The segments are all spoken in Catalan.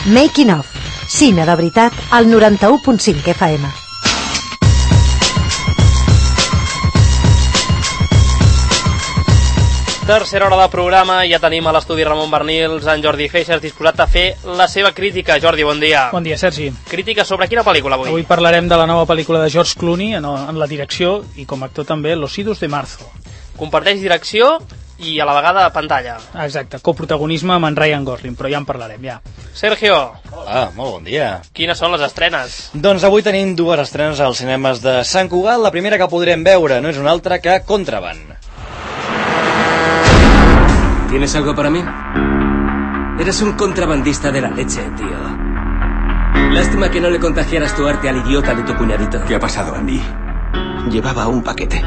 Making of. Cine de veritat al 91.5 FM. Tercera hora de programa, ja tenim a l'estudi Ramon Bernils, en Jordi Feixas, disposat a fer la seva crítica. Jordi, bon dia. Bon dia, Sergi. Crítica sobre quina pel·lícula avui? Avui parlarem de la nova pel·lícula de George Clooney en la direcció i com a actor també Los Idus de Marzo. Comparteix direcció i a la vegada pantalla. Exacte, coprotagonisme amb en Ryan Gosling, però ja en parlarem, ja. Sergio. Hola, molt bon dia. Quines són les estrenes? Doncs avui tenim dues estrenes als cinemes de Sant Cugat. La primera que podrem veure no és una altra que Contraband. ¿Tienes algo para mí? Eres un contrabandista de la leche, tío. Lástima que no le contagiaras tu arte al idiota de tu cuñadito. ¿Qué ha pasado, Andy? Llevaba un paquete.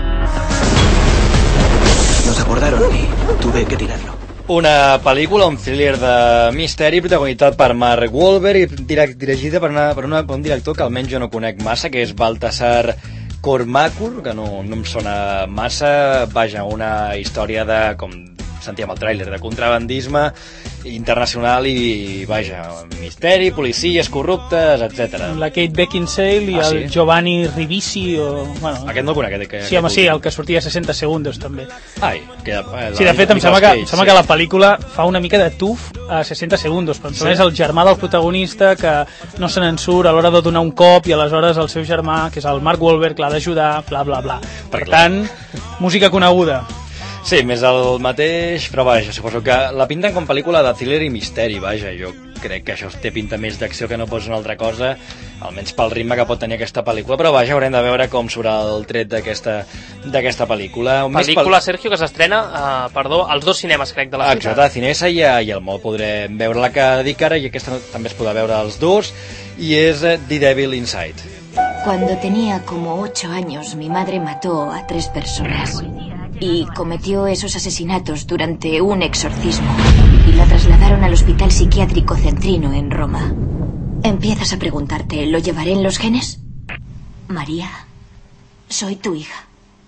Nos abordaron y tuve que tirarlo. Una pel·lícula, un thriller de misteri protagonitzat per Mark Wahlberg i dirigida per un director que almenys jo no conec massa, que és Baltasar Kormákur, que no em sona massa. Vaja, una història de, com sentíem al tràiler, de contrabandisme internacional i, vaja, misteri, policies corruptes, etc. La Kate Beckinsale i el Giovanni Ribisi bueno, aquest no el conec, sí, home, sí, el que sortia a 60 segundos també. Sí, de fet em sembla que la pel·lícula fa una mica de tuf a 60 segundos, però és el germà del protagonista que no se n'en surt a l'hora de donar un cop i aleshores el seu germà, que és el Mark Wahlberg, l'ha d'ajudar, bla bla bla. Per tant, música coneguda. Sí, més el mateix, però vaja, suposo que la pinten com pel·lícula de thriller i misteri, vaja, jo crec que això té pinta més d'acció que no pot ser una altra cosa, almenys pel ritme que pot tenir aquesta pel·lícula, però vaja, haurem de veure com surt el tret d'aquesta pel·lícula. Pel·lícula, Sergio, que s'estrena, als dos cinemes, crec, de la ciutat. Exacte, a Cinesa i al Mall podrem veure la que dic ara, i aquesta també es podrà veure als dos, i és The Devil Inside. Cuando tenía como 8 años, mi madre mató a 3 personas. Y cometió esos asesinatos durante un exorcismo y la trasladaron al Hospital Psiquiátrico Centrino en Roma. Empiezas a preguntarte, ¿lo llevaré en los genes? María, soy tu hija.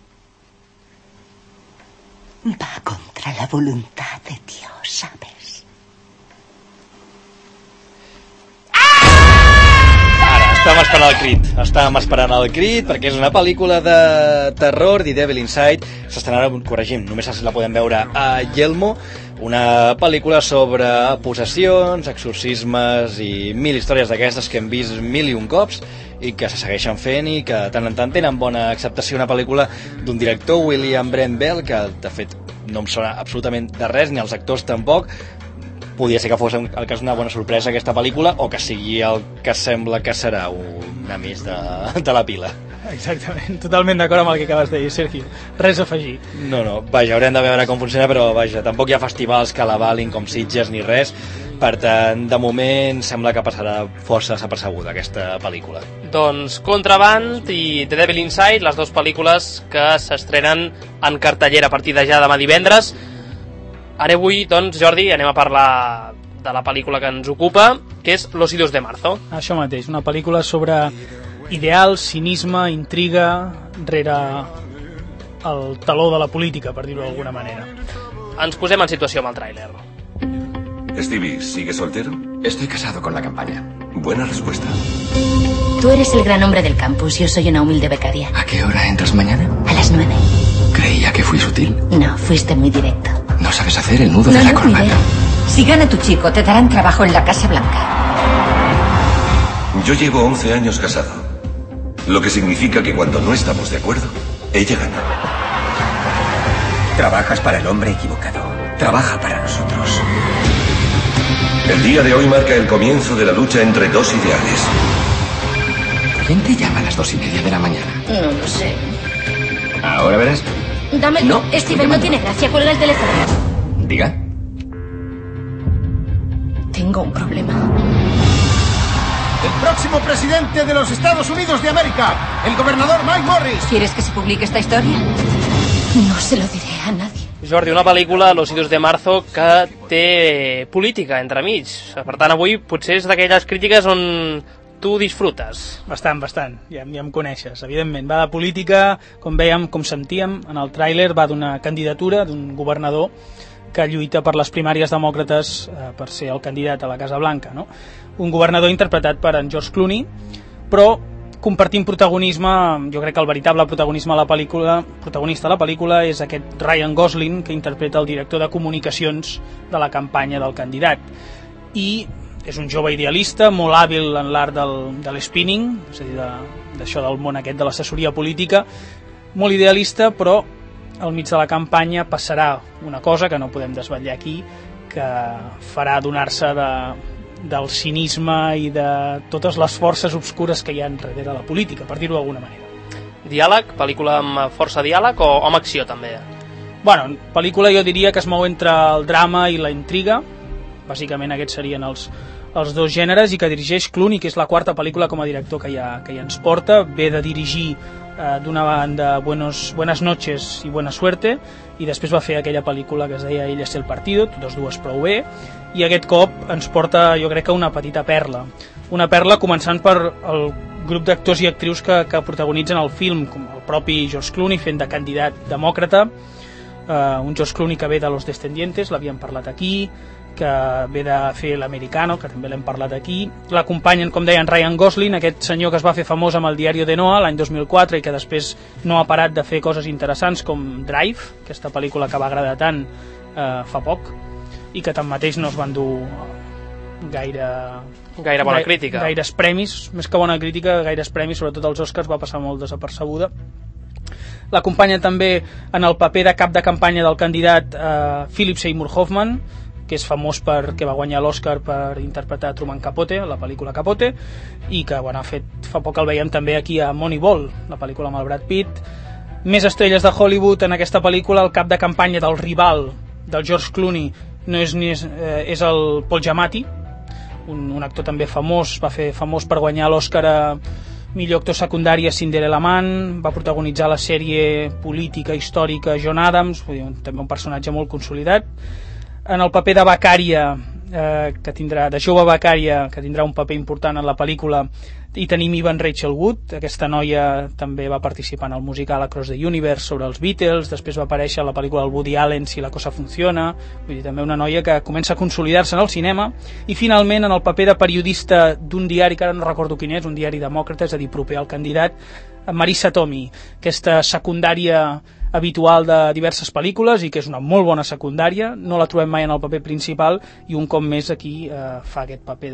Va contra la voluntad de Dios, ¿sabes? Estàvem esperant el crit perquè és una pel·lícula de terror, The Devil Inside. S'estrenarà, corregim, només la podem veure a Yelmo, una pel·lícula sobre possessions, exorcismes i mil històries d'aquestes que hem vist mil i un cops i que se segueixen fent i que de tant en tant tenen bona acceptació. Una pel·lícula d'un director, William Brent Bell, que de fet no em sona absolutament de res, ni els actors tampoc. Podia ser que fos el cas una bona sorpresa aquesta pel·lícula o que sigui el que sembla que serà una més de la pila. Exactament, totalment d'acord amb el que acabes de dir, Sergio. Res a afegir. No, vaja, haurem de veure com funciona, però vaja, tampoc hi ha festivals que l'avalin com Sitges ni res, per tant, de moment sembla que passarà força desapercebuda aquesta pel·lícula. Doncs Contraband i The Devil Inside, les dues pel·lícules que s'estrenen en cartellera a partir de ja demà divendres. Ara avui, doncs, Jordi, anem a parlar de la pel·lícula que ens ocupa, que és Los Idus de Marzo. Això mateix, una pel·lícula sobre ideals, cinisme, intriga, rere el taló de la política, per dir-ho d'alguna manera. Ens posem en situació amb el tràiler. Stevie, ¿sigue soltero? Estoy casado con la campaña. Buena respuesta. Tú eres el gran hombre del campus, yo soy una humilde becaria. ¿A qué hora entras mañana? A las 9. Creía que fui sutil. No, fuiste muy directo. No sabes hacer el nudo de la corbata. Primero. Si gana tu chico, te darán trabajo en la Casa Blanca. Yo llevo 11 años casado, lo que significa que cuando no estamos de acuerdo, ella gana. Trabajas para el hombre equivocado. Trabaja para nosotros. El día de hoy marca el comienzo de la lucha entre dos ideales. ¿Quién te llama a las 2:30 de la mañana? No lo sé. Ahora verás. Dame. No, Steven, no tiene gracia. Cuelga el teléfono. Diga. Tengo un problema. El próximo presidente de los Estados Unidos de América, el gobernador Mike Morris. ¿Quieres que se publique esta historia? No se lo diré a nadie. Jordi, una pel·lícula, Los Idus de Marzo, que té política entremig. Per tant, avui potser és d'aquelles crítiques on tu disfrutes. Bastant. Ja em coneixes. Evidentment, va de política, com vèiem, com sentíem en el tràiler, va d'una candidatura d'un governador que lluita per les primàries demòcrates per ser el candidat a la Casa Blanca, no? Un governador interpretat per en George Clooney, però compartint protagonisme, jo crec que el veritable protagonista de la pel·lícula és aquest Ryan Gosling, que interpreta el director de comunicacions de la campanya del candidat. I és un jove idealista, molt hàbil en l'art de l'spinning, és a dir, d'això del món aquest de l'assessoria política, molt idealista, però al mig de la campanya passarà una cosa que no podem desvetllar aquí, que farà adonar-se del cinisme i de totes les forces obscures que hi ha darrere la política, per dir-ho d'alguna manera. Diàleg? Pel·lícula amb força diàleg o amb acció també? Bueno, pel·lícula jo diria que es mou entre el drama i la intriga, bàsicament aquests serien els dos gèneres, i que dirigeix Clooney, que és la quarta pel·lícula com a director que ja ens porta. Ve de dirigir d'una banda Buenas noches i Buena suerte, i després va fer aquella pel·lícula que es deia Ella es el partido, totes dues prou bé, i aquest cop ens porta, jo crec que una petita perla, començant per el grup d'actors i actrius que protagonitzen el film, com el propi George Clooney fent de candidat demòcrata, un George Clooney que ve de Los Descendientes, l'havíem parlat aquí, que ve de fer l'Americano, que també l'hem parlat aquí. L'acompanyen, com deien, Ryan Gosling, aquest senyor que es va fer famós amb el Diario de Noah l'any 2004 i que després no ha parat de fer coses interessants com Drive, aquesta pel·lícula que va agradar tant fa poc, i que tanmateix no es van dur gaire bona crítica. Gaires premis, més que bona crítica, gaires premis, sobretot als Oscars va passar molt desapercebuda. L'acompanya també en el paper de cap de campanya del candidat Philip Seymour Hoffman, que és famós perquè va guanyar l'Oscar per interpretar Truman Capote, la pel·lícula Capote, i que fa poc el veiem també aquí a Moneyball, la pel·lícula amb el Brad Pitt. Més estrelles de Hollywood en aquesta pel·lícula. El cap de campanya del rival del George Clooney és el Paul Giamatti, un actor també famós, va fer famós per guanyar l'Oscar a millor actor secundari a Cinderella Man, va protagonitzar la sèrie política històrica John Adams, també un personatge molt consolidat. En el paper de becària, de jove becària, que tindrà un paper important en la pel·lícula, i tenim Evan Rachel Wood. Aquesta noia també va participar en el musical Across the Universe sobre els Beatles, després va aparèixer a la pel·lícula del Woody Allen Si la cosa funciona, vull dir, també una noia que comença a consolidar-se en el cinema. I finalment en el paper de periodista d'un diari, que ara no recordo quin és, un diari demòcrata, és a dir, proper al candidat, Marisa Tomei, aquesta secundària habitual de diverses pel·lícules i que és una molt bona secundària, no la trobem mai en el paper principal, i un cop més aquí fa aquest paper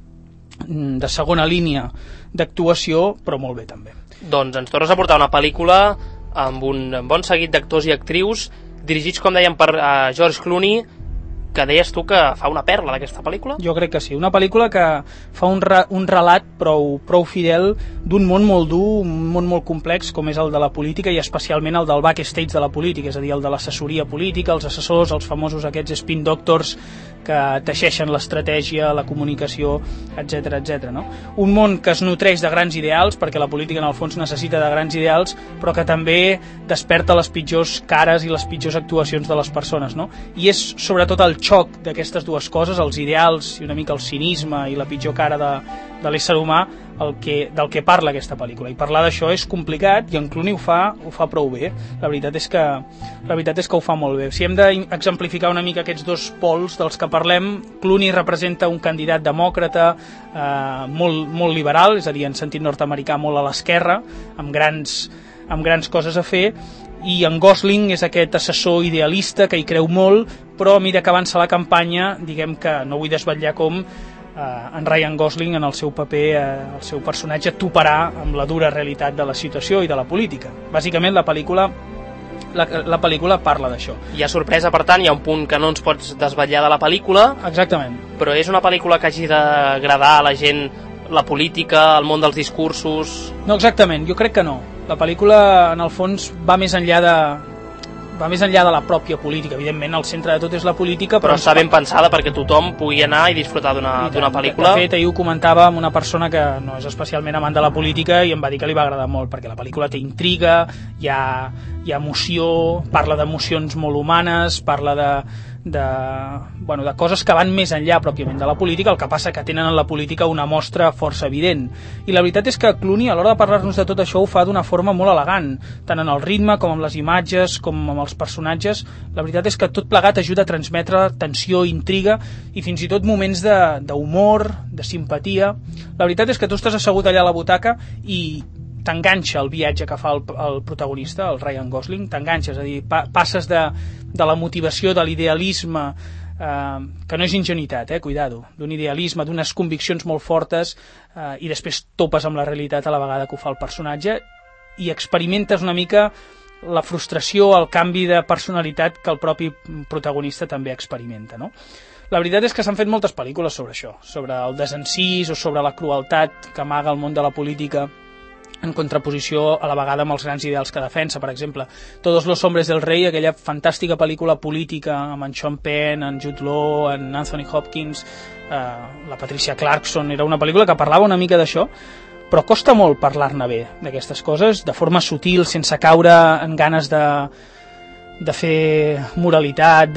de segona línia d'actuació, però molt bé també. Doncs ens tornes a portar una pel·lícula amb un bon seguit d'actors i actrius dirigits, com dèiem, per George Clooney, que deies tu que fa una perla d'aquesta pel·lícula? Jo crec que sí, una pel·lícula que fa un relat prou fidel d'un món molt dur, un món molt complex com és el de la política, i especialment el del backstage de la política, és a dir, el de l'assessoria política, els assessors, els famosos aquests spin doctors que teixeixen l'estratègia, la comunicació, etc. No? Un món que es nutreix de grans ideals, perquè la política en el fons necessita de grans ideals, però que també desperta les pitjors cares i les pitjors actuacions de les persones, no? I és sobretot el xoc d'aquestes dues coses, els ideals i una mica el cinisme i la pitjor cara de l'ésser humà, del que parla aquesta pel·lícula. I parlar d'això és complicat, i en Clooney ho fa prou bé. La veritat és que ho fa molt bé. Si hem d'exemplificar una mica aquests dos pols dels que parlem, Clooney representa un candidat demòcrata molt liberal, és a dir, en sentit nord-americà molt a l'esquerra, amb grans coses a fer, i en Gosling és aquest assessor idealista que hi creu molt, però a mesura que avança la campanya, diguem que no vull desvetllar com en Ryan Gosling, en el seu paper, el seu personatge toparà amb la dura realitat de la situació i de la política. Bàsicament la pel·lícula parla d'això. Hi ha sorpresa, per tant, hi ha un punt que no ens pots desvetllar de la pel·lícula. Exactament. Però és una pel·lícula que hagi d'agradar a la gent, la política, el món dels discursos... No, exactament, jo crec que no. La pel·lícula, en el fons, va més enllà de la pròpia política. Evidentment, el centre de tot és la política, però està ben pensada perquè tothom pugui anar i disfrutar d'una pel·lícula. De fet, ahir ho comentava amb una persona que no és especialment amant de la política i em va dir que li va agradar molt, perquè la pel·lícula té intriga, hi ha emoció, parla d'emocions molt humanes, parla de coses que van més enllà pròpiament de la política, el que passa que tenen en la política una mostra força evident. I la veritat és que Clooney, a l'hora de parlar-nos de tot això, ho fa d'una forma molt elegant, tant en el ritme com amb les imatges, com amb els personatges. La veritat és que tot plegat ajuda a transmetre tensió, intriga i fins i tot moments d'humor, de simpatia. La veritat és que tu estàs assegut allà a la butaca i t'enganxa el viatge que fa el protagonista, el Ryan Gosling, t'enganxa, és a dir, passes de la motivació, de l'idealisme, que no és ingenuïtat, cuidado, d'un idealisme, d'unes conviccions molt fortes, i després topes amb la realitat a la vegada que ho fa el personatge i experimentes una mica la frustració, el canvi de personalitat que el propi protagonista també experimenta, no? La veritat és que s'han fet moltes pel·lícules sobre això, sobre el desencís o sobre la crueltat que amaga el món de la política en contraposició a la vegada amb els grans ideals que defensa. Per exemple, Todos los hombres del rei, aquella fantàstica pel·lícula política amb en Sean Penn, en Jude Law, en Anthony Hopkins, la Patricia Clarkson, era una pel·lícula que parlava una mica d'això, però costa molt parlar-ne bé d'aquestes coses, de forma sutil, sense caure en ganes de fer moralitat,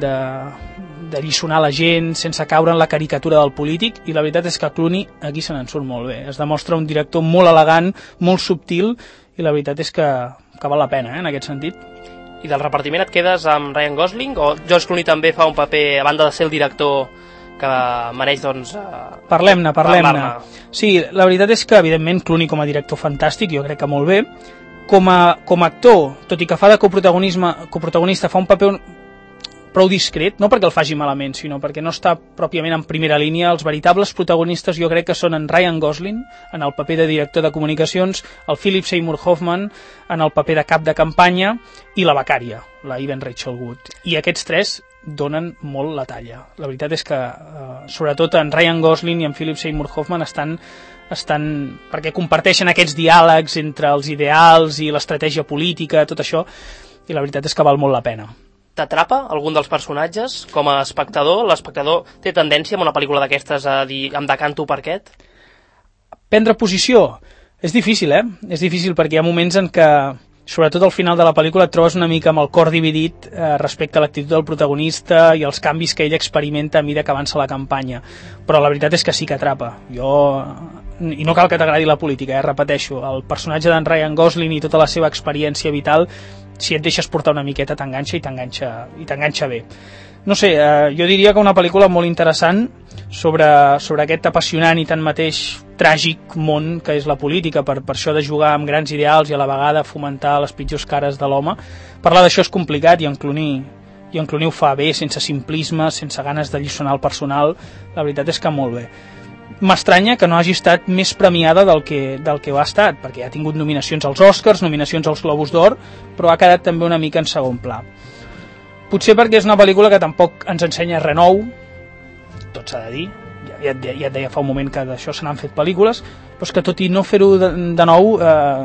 de lliçonar la gent, sense caure en la caricatura del polític, i la veritat és que Clooney aquí se n'en surt molt bé. Es demostra un director molt elegant, molt subtil, i la veritat és que val la pena, en aquest sentit. I del repartiment et quedes amb Ryan Gosling, o George Clooney també fa un paper, a banda de ser el director, que mereix, doncs... Parlem-ne. Sí, la veritat és que, evidentment, Clooney com a director fantàstic, jo crec que molt bé. Com a actor, tot i que fa de coprotagonista, fa un paper prou discret, no perquè el faci malament, sinó perquè no està pròpiament en primera línia. Els veritables protagonistes jo crec que són en Ryan Gosling, en el paper de director de comunicacions, el Philip Seymour Hoffman, en el paper de cap de campanya, i la becària, la Evan Rachel Wood. I aquests tres donen molt la talla. La veritat és que, sobretot en Ryan Gosling i en Philip Seymour Hoffman estan perquè comparteixen aquests diàlegs entre els ideals i l'estratègia política, tot això, i la veritat és que val molt la pena. T'atrapa algun dels personatges? Com a espectador, l'espectador té tendència en una pel·lícula d'aquestes a dir em decanto per aquest? Prendre posició? És difícil, És difícil perquè hi ha moments en què, sobretot al final de la pel·lícula, et trobes una mica amb el cor dividit respecte a l'actitud del protagonista i els canvis que ell experimenta a mesura que avança la campanya. Però la veritat és que sí que atrapa. I no cal que t'agradi la política, repeteixo, el personatge d'en Ryan Gosling i tota la seva experiència vital, si et deixes portar una miqueta t'enganxa i t'enganxa bé. No sé, jo diria que una pel·lícula molt interessant sobre aquest apassionant i tanmateix tràgic món que és la política, per això de jugar amb grans ideals i a la vegada fomentar les pitjors cares de l'home. Parlar d'això és complicat i en Clooney ho fa bé, sense simplisme, sense ganes de lliçonar el personal. La veritat és que molt bé. M'estranya que no hagi estat més premiada del que ho ha estat, perquè ha tingut nominacions als Oscars, nominacions als Globus d'Or, però ha quedat també una mica en segon pla. Potser perquè és una pel·lícula que tampoc ens ensenya res nou, tot s'ha de dir, ja et deia fa un moment que d'això se n'han fet pel·lícules, però és que tot i no fer-ho de nou...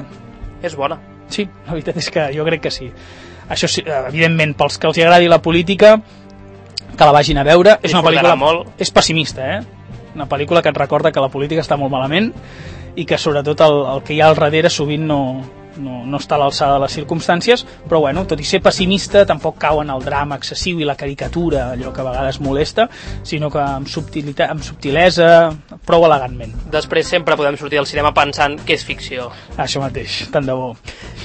És bona. Sí, la veritat és que jo crec que sí. Això sí, evidentment, pels que els agradi la política, que la vagin a veure. És una pel·lícula molt... És pessimista, Una pel·lícula que et recorda que la política està molt malament i que sobretot el que hi ha al darrere sovint no està a l'alçada de les circumstàncies, però bueno, tot i ser pessimista tampoc cau en el drama excessiu i la caricatura, allò que a vegades molesta, sinó que amb subtilesa, prou elegantment. Després sempre podem sortir del cinema pensant que és ficció. Això mateix, tant de bo.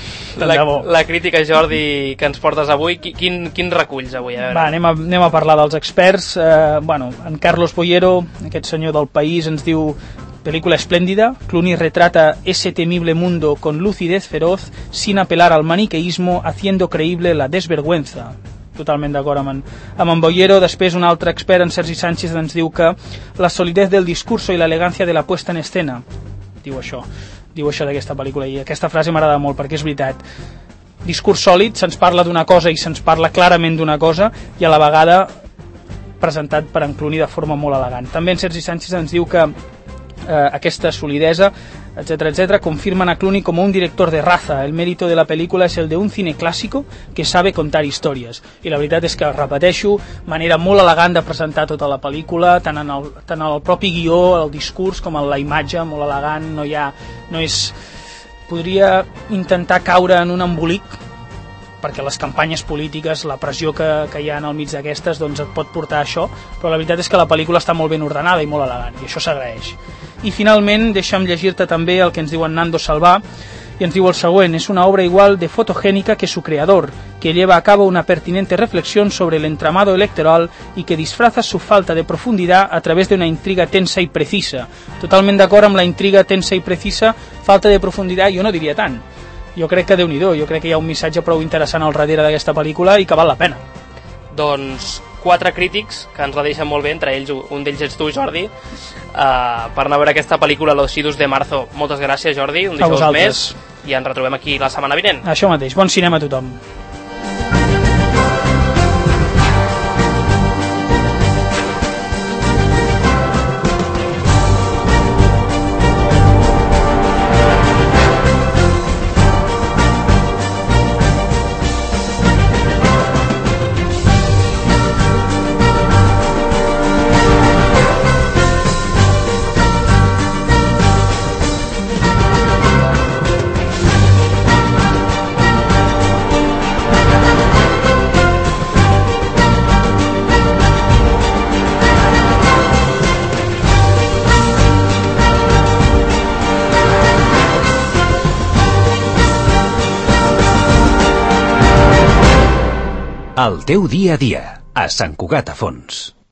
La crítica, Jordi, que ens portes avui, quin reculls avui? A veure. Va, anem a parlar dels experts. En Carlos Boyero, aquest senyor del País, ens diu: película espléndida, Clooney retrata ese temible mundo con lucidez feroz, sin apelar al maniqueísmo, haciendo creíble la desvergüenza. Totalment d'acord amb en Boyero. Després un altre expert, en Sergi Sánchez, ens diu que la solidez del discurso y la elegancia de la puesta en escena. Diu això d'aquesta pel·lícula, i aquesta frase m'agrada molt perquè és veritat. Discurs sòlid, se'ns parla d'una cosa i se'ns parla clarament d'una cosa, i a la vegada presentat per en Clooney de forma molt elegant. També en Sergi Sánchez ens diu que aquesta solidesa, etcétera, confirman a Clooney como un director de raza. El mérito de la película es el de un cine clásico que sabe contar historias. I la veritat és que, repeteixo, manera molt elegant de presentar tota la pel·lícula, tant en el propi guió, el discurs, com en la imatge, molt elegant. Podria intentar caure en un embolic, perquè les campanyes polítiques, la pressió que hi ha al mig d'aquestes, doncs et pot portar a això, però la veritat és que la pel·lícula està molt ben ordenada i molt elegant, i això s'agraeix. I finalment, deixa'm llegir-te també el que ens diu en Nando Salvà, y ens diu el següent: es una obra igual de fotogénica que su creador, que lleva a cabo una pertinente reflexión sobre el entramado electoral y que disfraza su falta de profundidad a través de una intriga tensa y precisa. Totalment d'acord amb la intriga tensa i precisa, falta de profunditat, jo no diria tant. Jo crec que Déu-n'hi-do, jo crec que hi ha un missatge prou interessant al darrere d'aquesta pel·lícula i que val la pena. Doncs 4 crítics que ens la deixen molt bé, entre ells un d'ells ets tu, Jordi, per anar a veure aquesta pel·lícula Los Idus de Marzo. Moltes gràcies, Jordi, un dijous més, i ens retrobem aquí la setmana vinent. Això mateix, bon cinema a tothom. El teu dia a dia, a Sant Cugat a Fons.